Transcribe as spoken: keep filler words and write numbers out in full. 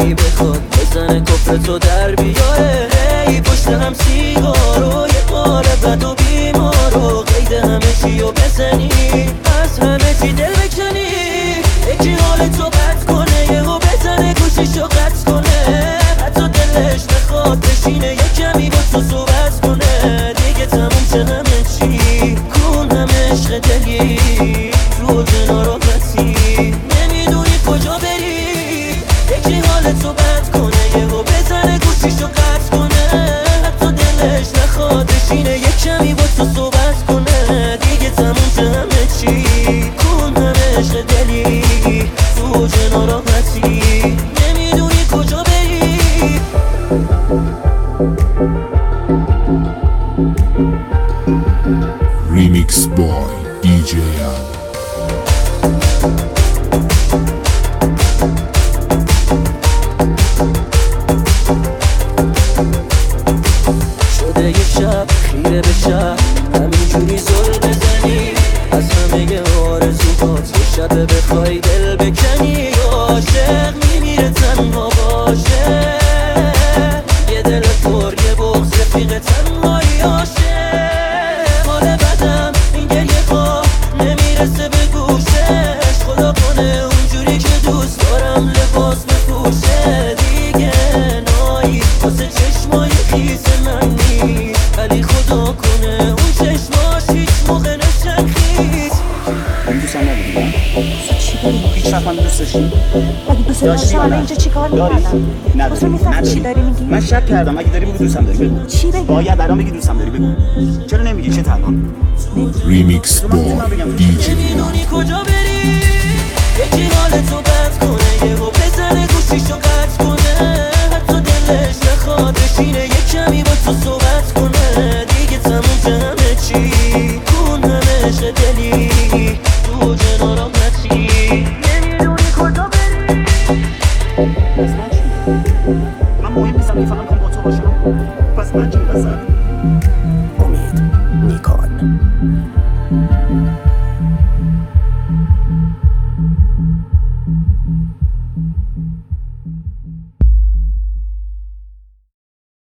ای بخواد بزنه کفر تو در بیاره. ای پشت هم سیگارو یه بار بد و بیمارو قید همه چیو بزنی، از همه چی دل بکنی. یکی حال تو بد کنه یهو بزنه گوشیشو قطع کنه، حتی دلش نخواد بشینه یه کمی با تو صحبت کنه. دیگه تموم شه همه چی، کن همه عشق دلی تو ناراحتی نمیدونی کجا بری. یکی حال تو بد کنه یهو بزنه گوشیشو قطع کنه، حتی دلش نخواد بشینه یه کمی با تو صحبت کنه. دیگه تموم شه همه چی، کن همه عشق دلی تو ناراحتی نمیدونی کجا بری. Remix Boy دی جی ام. شده یه شب خیره به شب همینجوری زل بزنی، از همه آرزوهات یه شب بخوای دل بکنی. عاشق میمیره تنها باشه، یه دل پر یه بغض رفیق تنهایی عاشق. حال بدم این گریه ها نمیرسه به گوشش، خدا کنه اونجوری که دوست دارم لباس بپوشه. دیگه نایی واسه چشمای خیس من نیست، ولی خدا کنه اون چشماش هیچ موقع نشن خیس. من دوستم نبودیم چی داری؟ هیچ وقت من دوست داشتیم اگه دوست داشتی الان اینجا چی کار می‌کردم؟ نداری می‌فهمی چی داری میگی؟ من شک کردم. اگه داری بگو دوستم داری بگو. چی بگم؟ باید الان بگی دوستم داری بگو. چرا نمیگی؟ چه تنها Remix Boy دی جی ام. نمیدونی کجا بری. یکی حال تو بد کنه یهو بزنه گوشیشو قطع کنه، حتی دلش نخواد بشینه یه کمی با تو صحبت کنه. دیگه تموم شه همه چی، کن همه عشق دلی